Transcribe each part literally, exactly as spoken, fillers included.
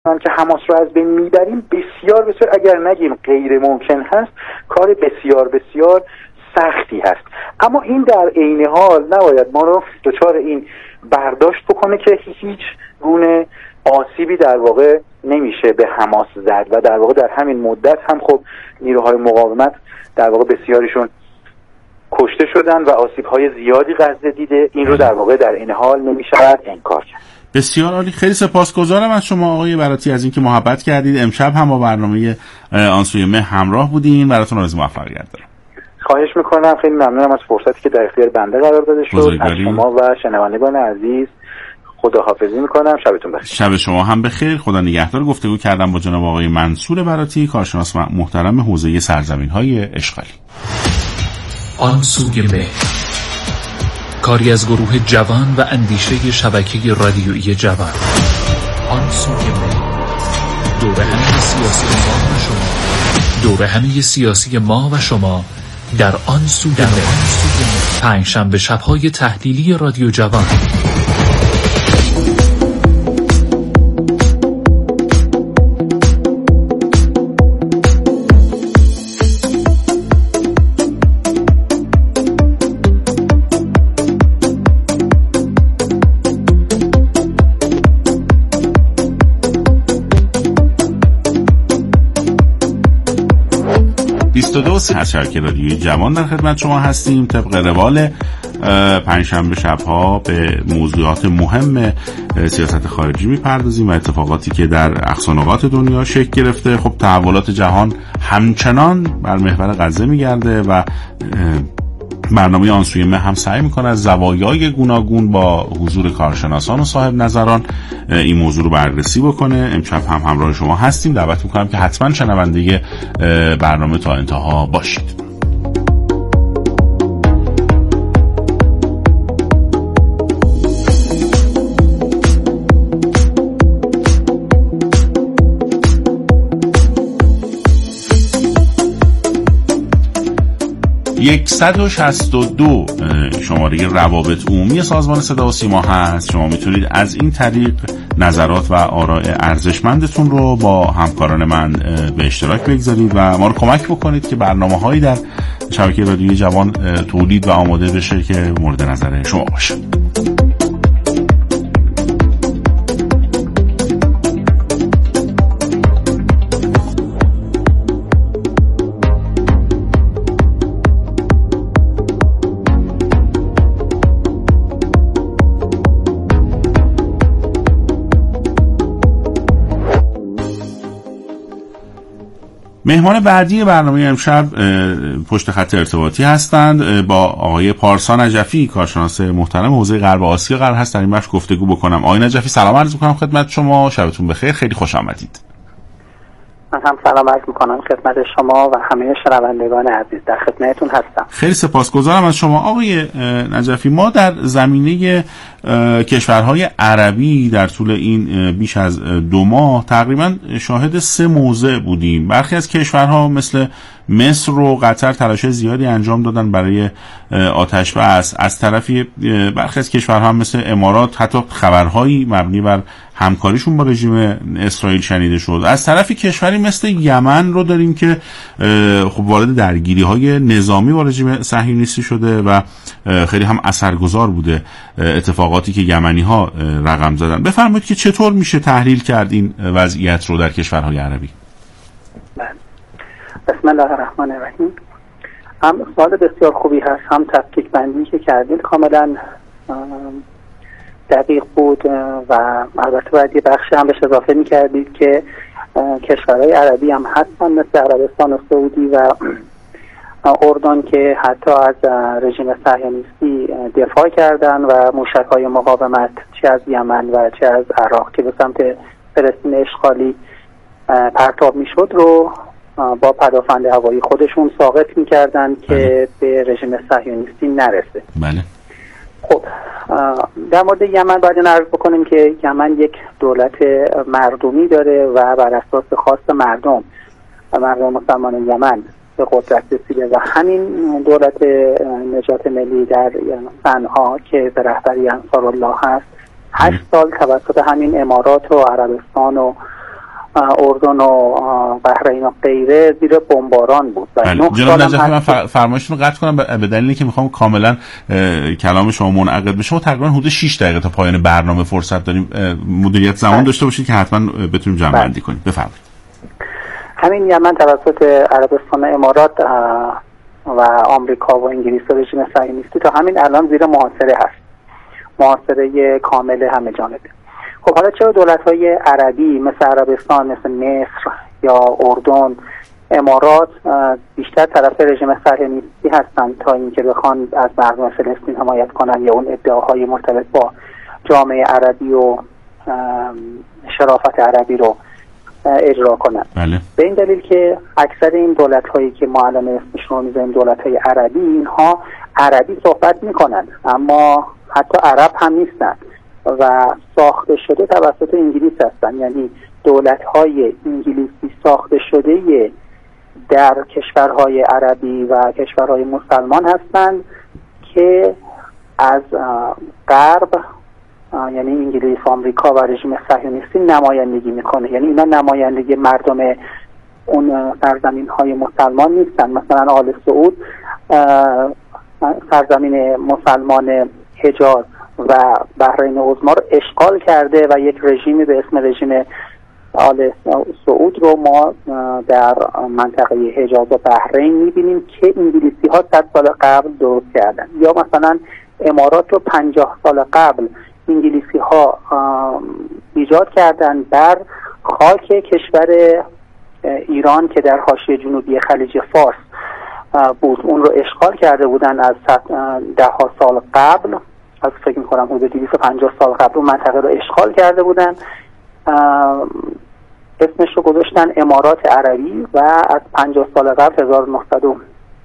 که حماس رو از بین میبریم بسیار بسیار، اگر نگیم غیر ممکن هست، کار بسیار بسیار سختی هست. اما این در عین حال نباید ما رو دچار این برداشت بکنه که هیچ گونه آسیبی در واقع نمیشه به حماس زد و در واقع در همین مدت هم خب نیروهای مقاومت در واقع بسیاریشون کشته شدن و آسیب‌های زیادی غزه دیده. این رو در واقع در این حال نمی‌شود انکار کرد. بسیار عالی، خیلی سپاسگزارم از شما آقای براتی از اینکه محبت کردید، امشب هم با برنامه آن سوی مه همراه بودین. براتون آرزوی موفقیت دارم. خواهش میکنم، خیلی ممنونم از فرصتی که در اختیار بنده قرار داده شد. از شما و شنوندگان عزیز خداحافظی میکنم. شبتون بخیر. شب شما هم بخیر. خدا نگهدار. گفتگو کردم با جناب آقای منصور براتی، کارشناس محترم حوزه سرزمین‌های اشغالی. آن سوی مه، کاری از گروه جوان و اندیشه شبکه رادیویی جوان. آن سوی مه، دوره همه سیاسی ما و شما، دوره همه سیاسی ما و شما در آن سوی مه، پنج شنبه شب‌های تحلیلی رادیو جوان. بیست و دو از شبکه رادیویی جوان در خدمت شما هستیم. طبق روال پنجشنبه شب‌ها به موضوعات مهم سیاست خارجی میپردازیم و اتفاقاتی که در اقصانقاط دنیا شکل گرفته. خب تحولات جهان همچنان بر محور غزه میگرده و برنامه آن سوی مه هم سعی میکنه از زوایای گوناگون با حضور کارشناسان و صاحب نظران این موضوع رو بررسی بکنه. امشب هم همراه شما هستیم. دعوت میکنم که حتما شنونده برنامه تا انتها باشید. صد و شصت و دو شماره روابط عمومی سازمان صدا و سیما هست. شما میتونید از این طریق نظرات و آراء ارزشمندتون رو با همکاران من به اشتراک بگذارید و ما رو کمک بکنید که برنامه‌هایی در شبکه رادیویی جوان تولید و آماده بشه که مورد نظر شما باشه. مهمان بعدی برنامه امشب پشت خط ارتباطی هستند. با آقای پارسا نجفی، کارشناس محترم حوزه غرب آسیا قرار هست در این بخش گفتگو بکنم. آقای نجفی سلام عرض می‌کنم خدمت شما. شبتون بخیر. خیلی خوش آمدید. من هم سلام عرض می‌کنم خدمت شما و همه شنوندگان عزیز. در خدمتتون هستم. خیلی سپاسگزارم از شما آقای نجفی. ما در زمینه کشورهای عربی در طول این بیش از دو ماه تقریبا شاهد سه موضع بودیم. برخی از کشورها مثل مصر و قطر تلاش زیادی انجام دادن برای آتش بس. از طرفی برخی از کشورها مثل امارات حتی خبرهایی مبنی بر همکاریشون با رژیم اسرائیل شنیده شد. از طرفی کشوری مثل یمن رو داریم که خب وارد درگیری‌های نظامی با رژیم صهیونیستی شده و خیلی هم اثرگذار بوده اتفاقاتی که یمنی‌ها رقم زدن. بفرمایید که چطور میشه تحلیل کرد این وضعیت رو در کشورهای عربی؟ بسم الله الرحمن الرحیم. هم سوال بسیار خوبی هست، هم تفکیک بندی که کردید کاملا دقیق بود و البته باید یه بخشی هم بهش اضافه می‌کردید که کشورهای عربی هم هستن مثل عربستان و سعودی و اردن که حتی از رژیم صهیونیستی دفاع کردن و موشک‌های مقاومت چه از یمن و چه از عراق که به سمت فلسطین اشغالی پرتاب می‌شد رو با پدافند هوایی خودشون ساقط می‌کردن که به رژیم صهیونیستی نرسه. بله. خب در مورد یمن باید نعرض بکنیم که یمن یک دولت مردمی داره و بر اساس خواست مردم و مردم مسلمان یمن به قدرت رسیده و همین دولت نجات ملی در صنعا که به رهبری انصارالله هست هشت سال توسط همین امارات و عربستان و اردن و بحرین و غیره زیر بمباران بود. بله. جناب نجفی، من فرمایشتون رو قطع کنم به دلیل اینکه میخوام کاملا کلام شما منعقد بشه. ما تقریبا حدود شش دقیقه تا پایان برنامه فرصت داریم. مدیریت زمان بله. داشته باشید که حتما بتونیم جمع بندی بله. کنیم. بفرمایید. همین یمن توسط عربستان و امارات و آمریکا و انگلیس و رژیم صهیونیستی تا همین الان زیر محاصره هست، محاصره کامل همه جانبه. خب حالا چرا دولت‌های عربی مثل عربستان، مثل مصر یا اردن، امارات بیشتر طرف رژیم صهیونیستی هستند تا اینکه بخوان از مردم فلسطین حمایت کنن یا اون ادعاهای مرتبط با جامعه عربی و شرافت عربی رو اجرا کنن؟ بله. به این دلیل که اکثر این دولت‌هایی که ما الان اسمشون رو می‌ذاریم دولت‌های عربی، اینها عربی صحبت می‌کنن اما حتی عرب هم نیستن و ساخته شده توسط انگلیس هستن. یعنی دولت‌های انگلیسی ساخته شده در کشورهای عربی و کشورهای مسلمان هستند که از غرب، یعنی انگلیس، آمریکا و رژیم صهیونیستی نمایندگی میکنه. یعنی اینا نمایندگی مردم اون سرزمین‌های مسلمان نیستن. مثلا آل سعود سرزمین مسلمان حجاز و بحرین عظما رو اشغال کرده و یک رژیمی به اسم رژیم آل سعود رو ما در منطقه حجاز و بحرین میبینیم که انگلیسی ها صد سال قبل درست کردن. یا مثلا امارات رو پنجاه سال قبل انگلیسی ها ایجاد کردن بر خاک کشور ایران که در حاشیه جنوبی خلیج فارس بود. اون رو اشغال کرده بودن از ده ها سال قبل، از فکر میکنم حدود دویست و پنجاه سال قبل اون منطقه رو اشغال کرده بودن. اسمش رو گذاشتن امارات عربی و از پنجاه سال قبل هزار و نهصد و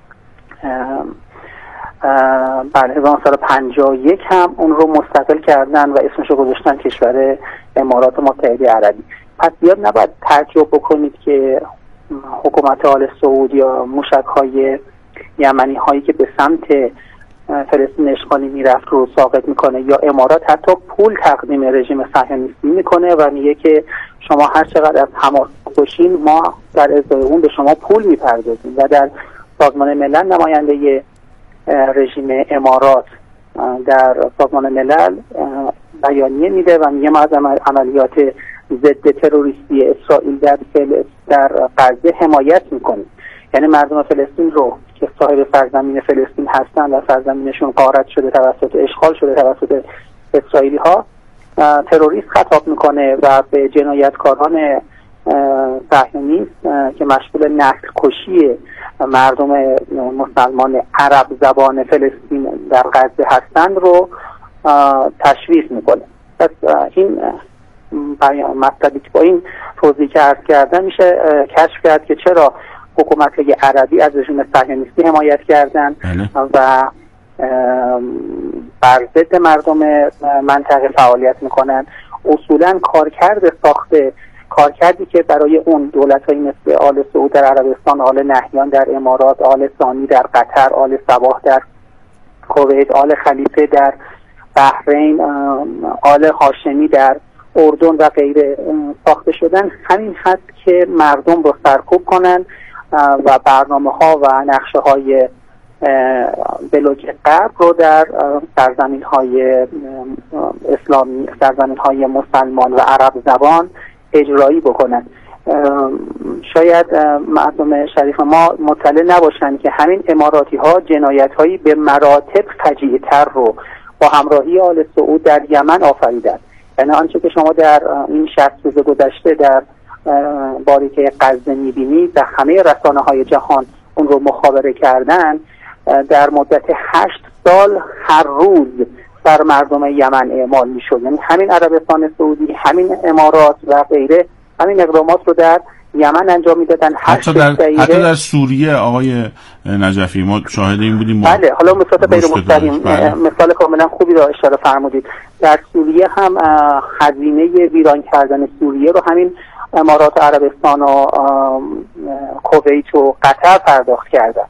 بله هزار و نهصد و پنجاه و یک هم اون رو مستقل کردن و اسمش رو گذاشتن کشور امارات متحده عربی. پس بیاد نباید تعجب بکنید که حکومت آل سعود یا موشک‌های یمنی هایی که به سمت فلسطین اشغالی میرفت رو ساقط میکنه، یا امارات حتی پول تقدیم رژیم صهیونیستی میکنه و میگه که شما هر چقدر از حماس باشین ما در ازای اون به شما پول میپردازیم. و در سازمان ملل نماینده رژیم امارات در سازمان ملل بیانیه میده و میگه ما از عملیات ضد تروریستی اسرائیل در در غزه حمایت میکنیم. یعنی مردم فلسطین رو که صاحب سرزمین فلسطین هستند و سرزمینشون غارت شده توسط اشغال شده توسط اسرائیلی ها تروریست خطاب میکنه و به جنایتکاران صهیونیست که مشغول نسل کشی مردم مسلمان عرب زبان فلسطین در غزه هستند رو تشویق میکنه. پس این مطلبی که با این توضیح که عرض کردن میشه کشف کرد که چرا حکومت‌های عربی از رژیم صهیونیستی حمایت کردن و بر ضد مردم منطقه فعالیت میکنن. اصولا کارکرد ساخته کارکردی که برای اون دولت‌های مثل آل سعود در عربستان، آل نهیان در امارات، آل ثانی در قطر، آل صباح در کویت، آل خلیفه در بحرین، آل هاشمی در اردن و غیره ساخته شدن، همین هست که مردم رو سرکوب کنن و برنامه ها و نقشه های بلوک غرب رو در سرزمین های اسلامی، سرزمین های مسلمان و عرب زبان اجرایی بکنن. شاید مردم شریف ما مطلع نباشن که همین اماراتی ها جنایت هایی به مراتب فجیع تر رو با همراهی آل سعود در یمن آفریدند. یعنی آنچه که شما در این شصت روز گذشته در باریکه غزه می‌بینید و همه رسانه های جهان اون رو مخابره کردن، در مدت هشت سال هر روز بر مردم یمن اعمال می‌شد. یعنی همین عربستان سعودی، همین امارات و غیره همین اقدامات رو در یمن انجام میدادن. حتی در حتی در سوریه آقای نجفی ما شاهد این بودیم. بله، حالا مثلا غیر مستقیم مثال کاملا خوبی را اشاره فرمودید. در سوریه هم هزینه ویران کردن سوریه رو همین امارات عربستان و کویت و قطر پرداخت کردن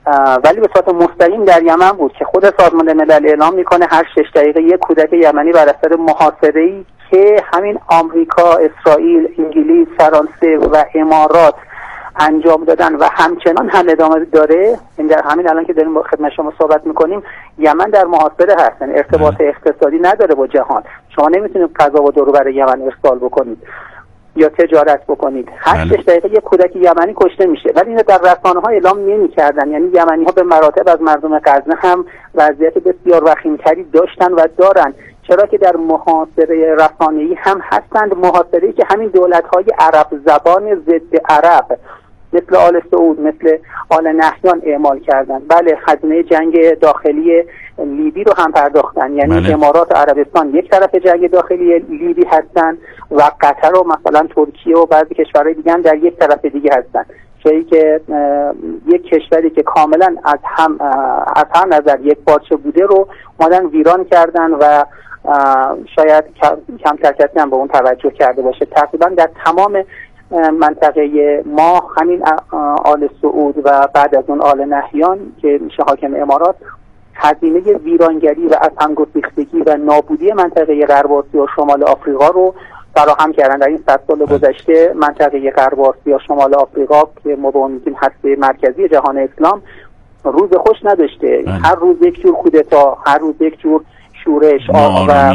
ولی به صورت مستقیم در یمن بود که خود سازمان ملل اعلام میکنه هر شش دقیقه یک کودک یمنی بر اثر محاصره‌ای که همین آمریکا، اسرائیل، انگلیس، فرانسه و امارات انجام دادن و همچنان هم ادامه داره. این در همین الان که داریم با خدمت شما صحبت میکنیم یمن در محاصره هست، یعنی ارتباط اقتصادی نداره با جهان. شما نمیتونید غذا و دارو برای یمن ارسال بکنید یا تجارت بکنید. هر شش دقیقه یک کودک یمنی کشته میشه، ولی اینو در رسانه‌ها اعلام نمی‌کردن. یعنی یمنی‌ها به مراتب از مردم غزه هم وضعیت بسیار وخیم‌تری داشتن و دارن، چرا که در محاصره رسانه‌ای هم هستند، محاصره‌ای که همین دولت‌های عرب زبان ضد عرب مثل آل سعود، مثل آل نهیان اعمال کردن. بله، خزینه جنگ داخلی لیبی رو هم پرداختن، یعنی بله. امارات و عربستان یک طرف جنگ داخلی لیبی هستن و قطر و مثلا ترکیه و بعضی کشورهای دیگه هم در یک طرف دیگه هستن، چیزی که یک کشوری که کاملا از هم از هر نظر یک پارچه بوده رو اومدن ویران کردن و شاید کمتر کسی هم به اون توجه کرده باشه. تقریبا در تمام منطقه ما همین آل سعود و بعد از اون آل نهیان که میشه حاکم امارات هزینه ویرانگری و از هم گسیختگی و نابودی منطقه غرب آسیا و شمال آفریقا رو فراهم کردن. در این صد سال گذشته منطقه غرب آسیا و شمال آفریقا که ما به اون میگیم هسته مرکزی جهان اسلام روز خوش نداشته. بله. هر روز یک جور کودتا، هر روز یک جور شورش و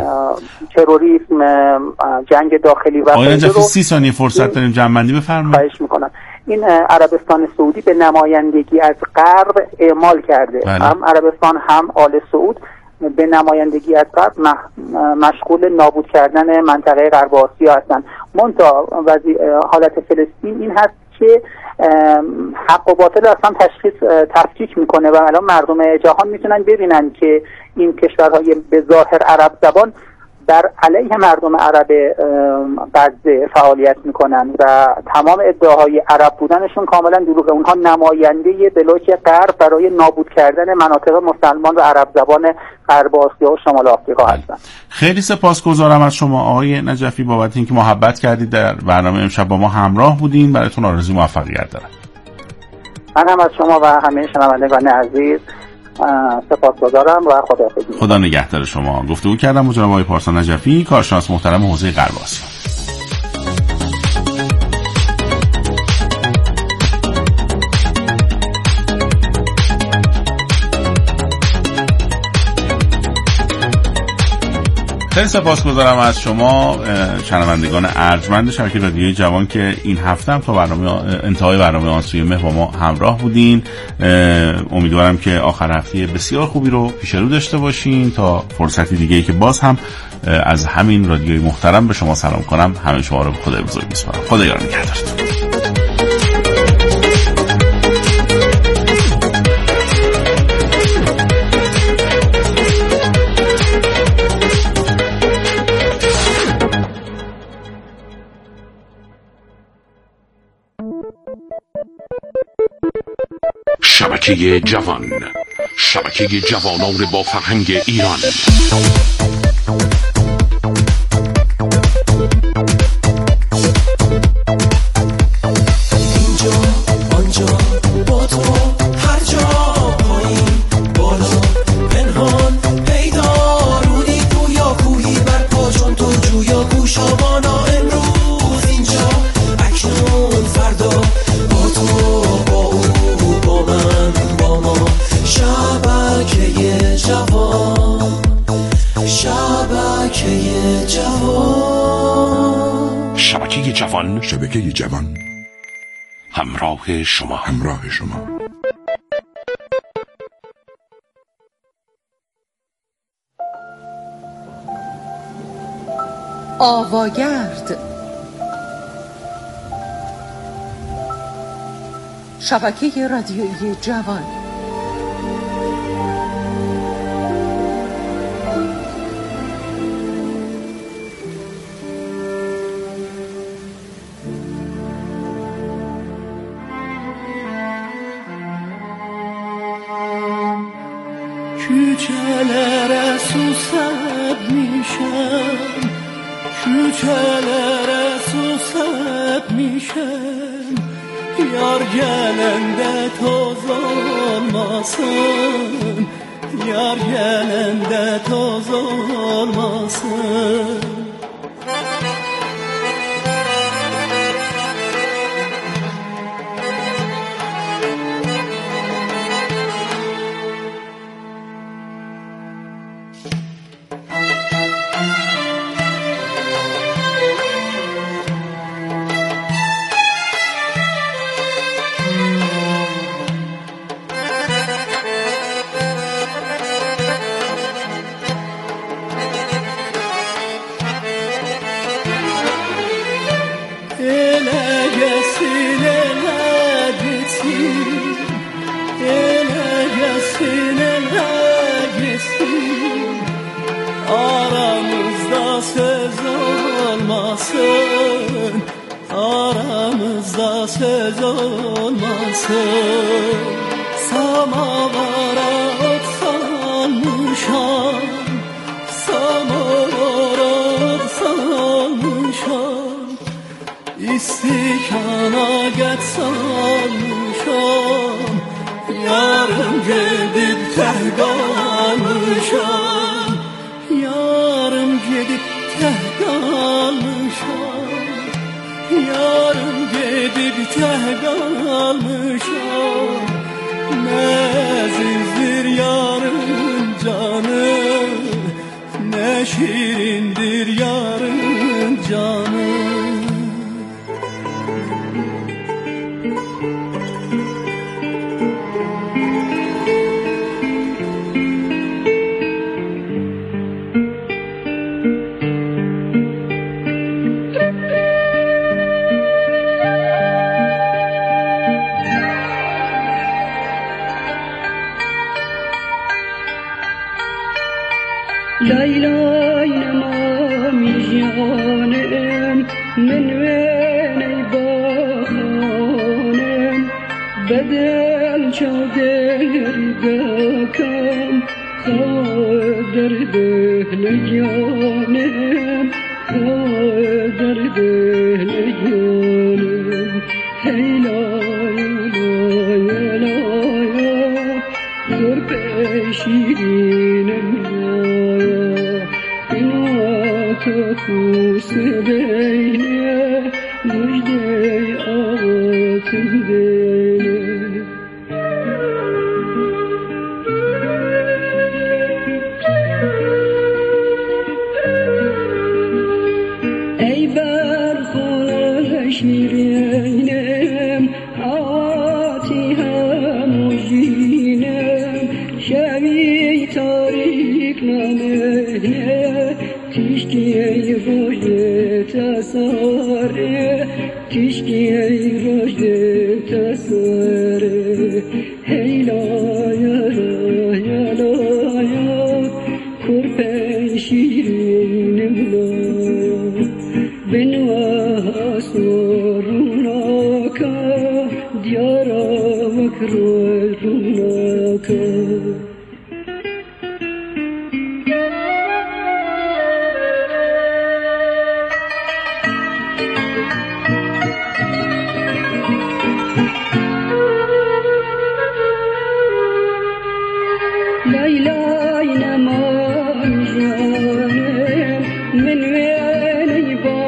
تروریسم، جنگ داخلی و آقای نجفی سی ثانیه فرصت داریم جمع‌بندی بفرمایید. خواهش میکنم. این عربستان سعودی به نمایندگی از غرب اعمال کرده. بله. هم عربستان هم آل سعود به نمایندگی از غرب مشغول نابود کردن منطقه غرب آسیا هستند. منتها حالت فلسطین این هست که حق و باطل اصلا تشخیص تفکیک میکنه و الان مردم جهان میتونن ببینن که این کشورهای به ظاهر عرب زبان در علیه مردم عرب غزه فعالیت میکنن و تمام ادعاهای عرب بودنشون کاملا دروغه. اونها نماینده بلوک غرب برای نابود کردن مناطق مسلمان و عرب زبان غرب آسیا و شمال آفریقا هستن. خیلی سپاسگزارم از شما آقای نجفی بابت اینکه محبت کردید در برنامه امشب با ما همراه بودین. براتون آرزوی موفقیت دارم. من هم از شما و همه شنوندگان عزیز سپاسگزارم و خداحافظ. خدا نگهدار شما. گفتگو کردم با جناب آقای پارسا نجفی، کارشناس محترم حوزه غرب آسیا. خیلی سپاسگزارم از شما شنوندگان ارجمند شبکه رادیوی جوان که این هفته هم تا برنامه انتهای برنامه آن سوی مه با ما همراه بودین. امیدوارم که آخر هفته بسیار خوبی رو پیش رو داشته باشین. تا فرصتی دیگه‌ای که باز هم از همین رادیوی محترم به شما سلام کنم. همه شما رو به خدای بزرگ میسپارم. خدا یار نگهدارتون. شبکه جوان، شبکه جوانان با فرهنگ ایران. اینجا آنجا با تو هر جا، پایین بالا پنهان پیدا، رودی گویا کوهی بر پا چون تو جویا گوشابانا. امروز اینجا اکنون فردا با تو با او با من با ما. شبکه جوان، شبکه جوان، شبکه جوان، شبکه جوان، همراه شما، همراه شما. آواگرد، شبکه رادیویی جوان. Küçelere susatmışım, küçelere susatmışım. yar gelende toz olmasın, yar gelende toz olmasın. Aramızda söz olmasın. Samavara ot salmışam, samavara ot salmışam, istikana get salmışam, yarım gedib teh qalmışam, yarım gedib teh qalmışam, yarım gedib teh qalmışam. Ne azizdir yarın canı, ne şirindir yarın canı. Leyla'y nemami janem, min veney bahanem, bedel çader gakam, kader dehle janem, kader dehle janem. Hey lay lay lay, dur peşinem Kafus beyle, müjde ağıtım beyle. Ey berhol şirenem, hatihem mujinem, şevi tarik namehne, Tişki ey rojde tesare, tişki ey rojde tesare. Hey laya laya laya, kurpen şirinim laya. Ben vahasorunaka, diyara vakrorunaka. Leyla'y nemam janem, min veney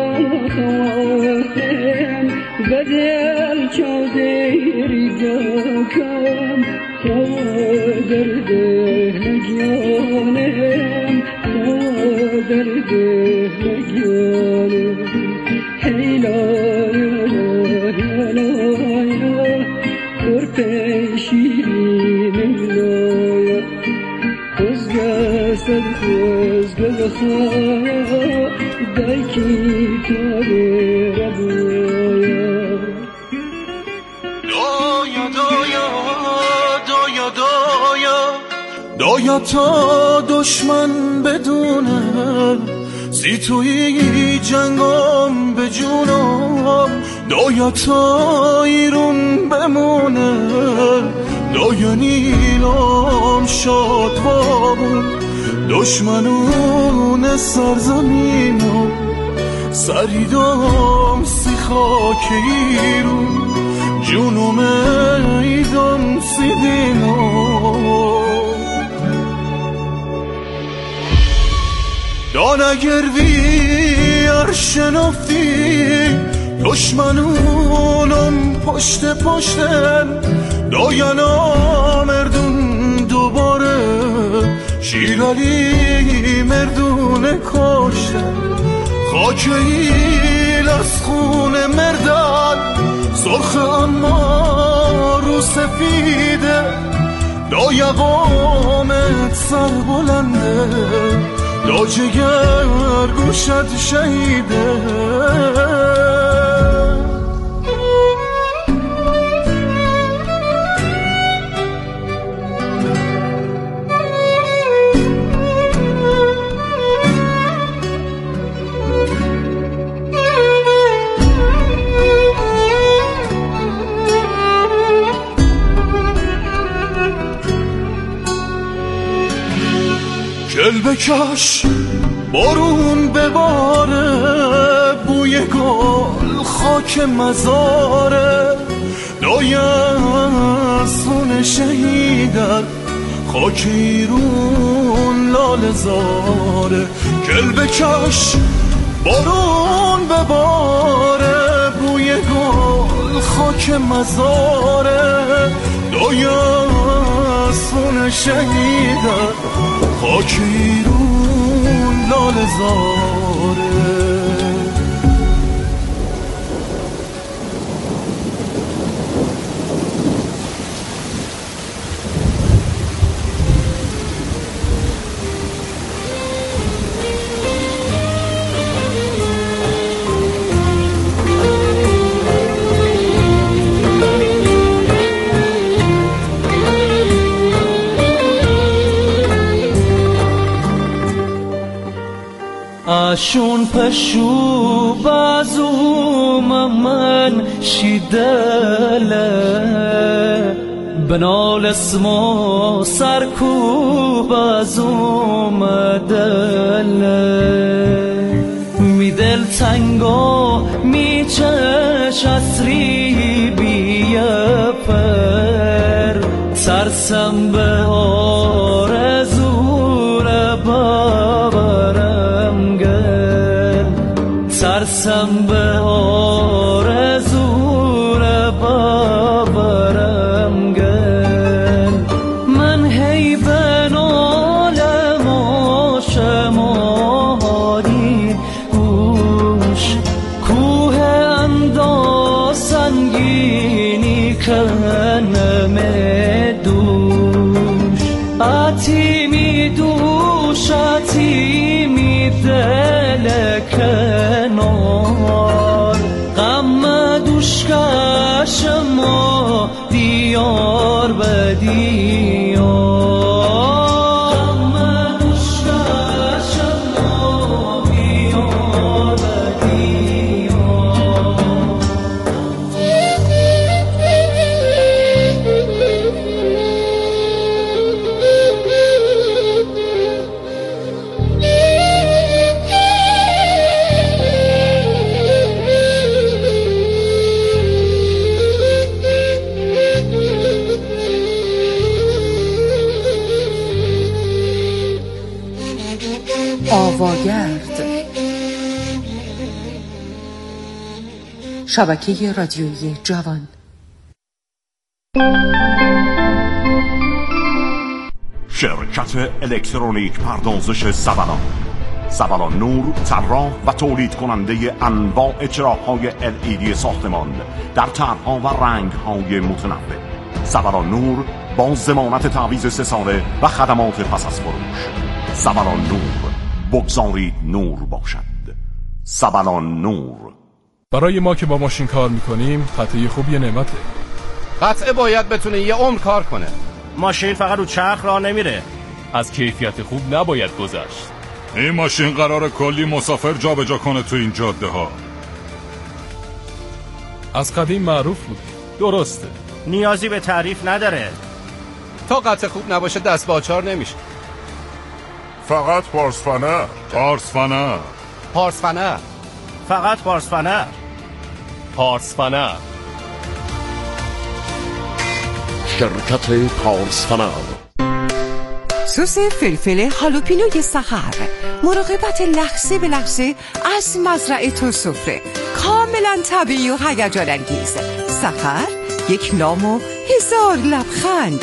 bahanem, bedel çader gakam, kader dehle janem, kader dehle janem. Hey laya laya laya, kurpen şirinim laya. Özgəsəd özgəxaya, dəyki tarera boya. Doya doya, doya doya, doya ta düşman بدونه زی توی جنگام به جونم، دایا تا ایرون بمونه، دایا نیلام شاد بابون، دشمنون سرزمینم سریدام سی خاک ایرون، جونم ایدم سیدینو دان اگر وی ارشنافتی دشمنونم پشت پشتن داینا مردون دوباره شیرالی مردون کشتن خاک ایل از خون مردن سرخ اما رو سفیده دایقامت سر بلنده دا جگر گوشت شهیده گل بکش بارون بباره بوی گل خاک مزاره دایستون شهیدن خاک ایرون لال زاره گل بکش بارون بباره بوی گل خاک مزاره دایستون شهیدن خاک ایرون لال زاره اشون پشو بازوم من شیدله بنال اسمو سرکو بازوم دله می دل تنگو می چش اسری بیه پر ترسم به آرزور باورم گل ترسم به آرزور باورم گل من هی بنالم و شمادی گوش کوه انداز سنگینی کنم دوش آتی می دوش آتی می دل کنار غم دوش کشم و دیار به دیار غم دوش کشم و دیار به آواگرد، شبکه رادیویی جوان. شرکت الکترونیک پردازش سبلان سبلان نور طراح و تولید کننده انواع چراغ‌های ال ای دی ساختمان در طرح‌ها و رنگ‌های متنوع. سبلان نور با ضمانت تعویض سه ساله و خدمات پس از فروش. سبلان نور، بگذارید نور باشد. سبلان نور. برای ما که با ماشین کار میکنیم قطعه خوب یه نعمته. قطعه باید بتونه یه عمر کار کنه. ماشین فقط رو چرخ راه نمیره. از کیفیت خوب نباید گذشت. این ماشین قراره کلی مسافر جا به جا کنه تو این جاده ها. از قدیم معروف بود. درسته، نیازی به تعریف نداره. تا قطعه خوب نباشه دست به آچار نمیشه. فقط پارس فنر. پارس فنر. پارس فنر. فقط پارس فنر. پارس فنر. شرکت پارسفنر. سس فلفل هالوپینوی سحر، مراقبت لحظه به لحظه از مزرعه تا سفره، کاملا طبیعی و هیجان انگیز. سحر، یک نام و هزار لبخند.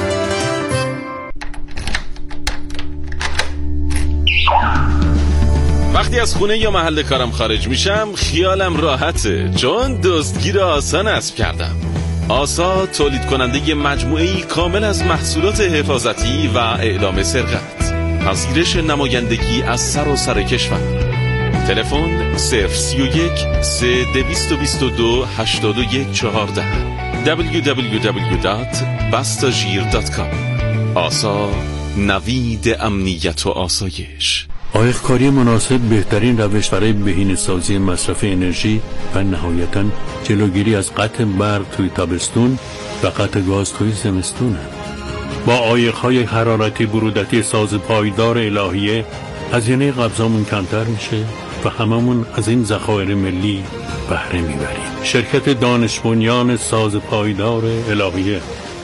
وقتی از خونه یا محل کارم خارج میشم خیالم راحته، چون دزدگیر آسا نصب کردم. آسا تولید کننده مجموعه‌ای کامل از محصولات حفاظتی و اعلام سرقت، پذیرش نمایندگی از سراسر کشور. تلفن صفر سی و یک سه دویست و بیست و دو هشتاد و یک چهارده دبلیو دبلیو دبلیو دات باستاژیر دات کام. آسا، نوید امنیت و آسایش. عایق‌کاری مناسب بهترین روش برای بهینه‌سازی مصرف انرژی و نهایتاً جلوگیری از قطع برق توی تابستون و قطع گاز توی زمستون. با عایق‌های حرارتی برودتی ساز پایدار الهیه هزینه قبضامون کمتر میشه و هممون از این ذخایر ملی بهره میبریم. شرکت دانش بنیان ساز پایدار الهیه.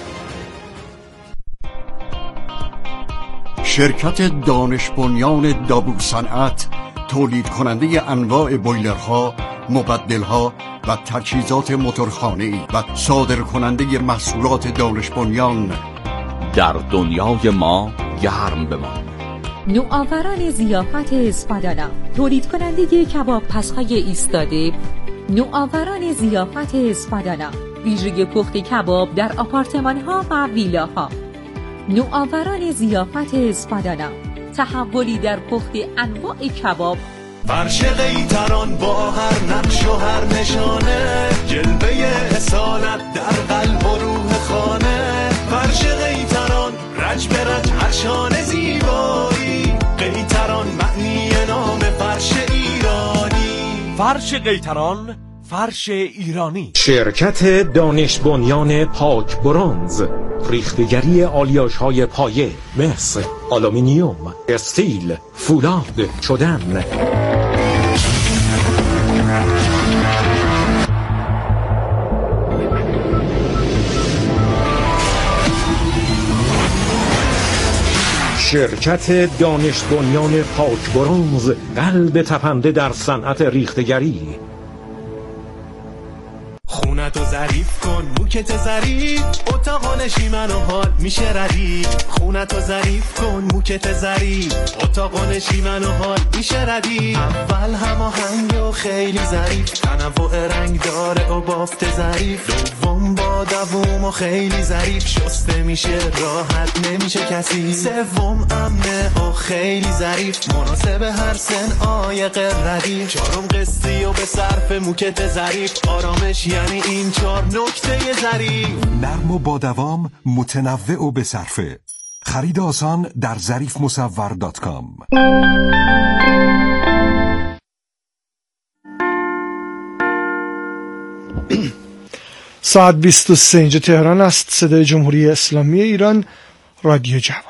شرکت دانش بنیان دابو صنعت، تولید کننده انواع بویلرها، مبدلها و تجهیزات موتورخانه‌ای و صادر کننده محصولات دانش بنیان. در دنیای ما گرم بمان. نوآوران ضیافت اسپادانا، تولید کننده کباب پس‌های ایستاده. نوآوران ضیافت اسپادانا، ویژگی پخت کباب در آپارتمان‌ها و ویلاها. نوآوران ضیافت اسپادانا، تحولی در پخت انواع کباب. فرش قیطران با هر نقش و هر نشانه، جلوه اصالت در قلب و روح خانه. فرش قیطران، رج به رج هر شانه زیبایی. قیطران معنی نام فرش ایرانی. فرش قیطران، فرش ایرانی. شرکت دانش بنیان پاک برنز، ریختگری آلیاژهای پایه، مس، آلومینیوم، استیل، فولاد، چدن. شرکت دانش بنیان پاک برنز، قلب تپنده در صنعت ریختگری. خونتو ظریف کن، موکت ظریف، اتاق نشیمن و حال میشه ردیف. خونتو ظریف کن، موکت ظریف، اتاق نشیمن و حال میشه ردیف. اول هماهنگ و خیلی ظریف، تنوع رنگ داره و بافت ظریف. دوم با دوم و خیلی ظریف، شسته میشه راحت نمیشه کسی. سوم امنه و خیلی ظریف، مناسب هر سن عایق ردیف. چهارم قسطی و به صرف موکت ظریف، آرامش یعنی این چهار نکته ظریف. نرم و با دوام، متنوع و به صرفه. خرید آسان در ظریف مصور دات کام. ساعت بیست و سه اینجا تهران است. صدای جمهوری اسلامی ایران، رادیو جوان.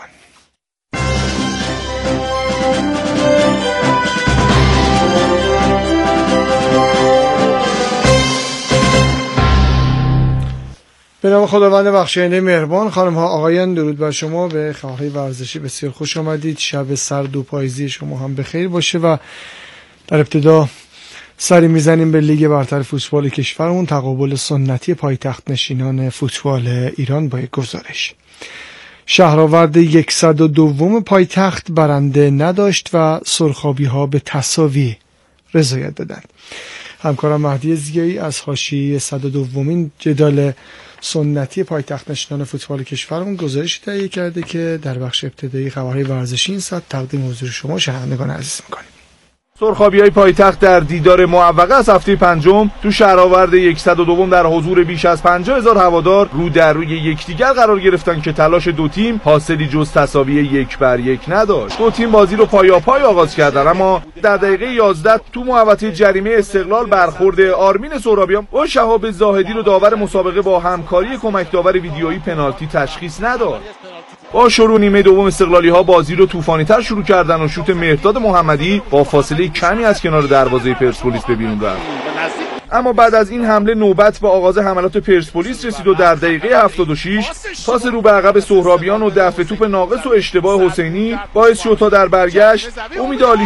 به نام خداوند بخشاینده مهربان. خانم ها آقایان، درود بر شما. به خبرهای ورزشی بسیار خوش آمدید. شب سرد و پاییزی شما هم بخیر باشه و در ابتدا سری میزنیم به لیگ برتر فوتبال کشورمون. تقابل سنتی پایتخت نشینان فوتبال ایران با یک گزارش. شهرآورد صد و دو پایتخت برنده نداشت و سرخابی ها به تساوی رضایت دادند. همکارم مهدی زیایی از حاشیه صد و دومین جدال سنتی پایتخت نشینان فوتبال کشورمون گزارشی تهیه کرده که در بخش ابتدایی خبرهای ورزشی این ساعت تقدیم حضور شما شنوندگان عزیز می‌کنیم. سرخابی‌های پایتخت در دیدار موفقه از هفته پنجم تو شهرآورد صد و دو در حضور بیش از پنجاه هزار هوادار رو در روی یکدیگر قرار گرفتن که تلاش دو تیم حاصلی جز تساوی یک بر یک نداشت. دو تیم بازی رو پایاپای آغاز کردن، اما در دقیقه یازده تو محوطه جریمه استقلال برخورد آرمین سهرابیان و شهاب زاهدی رو داور مسابقه با همکاری کمک داور ویدیویی پنالتی تشخیص نداد. با شروع نیمه دوم استقلالی ها بازی رو طوفانی تر شروع کردن و شوت مهرداد محمدی با فاصله کمی از کنار دروازه پرسپولیس به بیرون رفت. اما بعد از این حمله نوبت به آغاز حملات پرسپولیس رسید و در دقیقه هفتاد و شش پاس رو به عقب سهرابیان و دفع توپ ناقص و اشتباه حسینی باعث شد تا در برگشت امید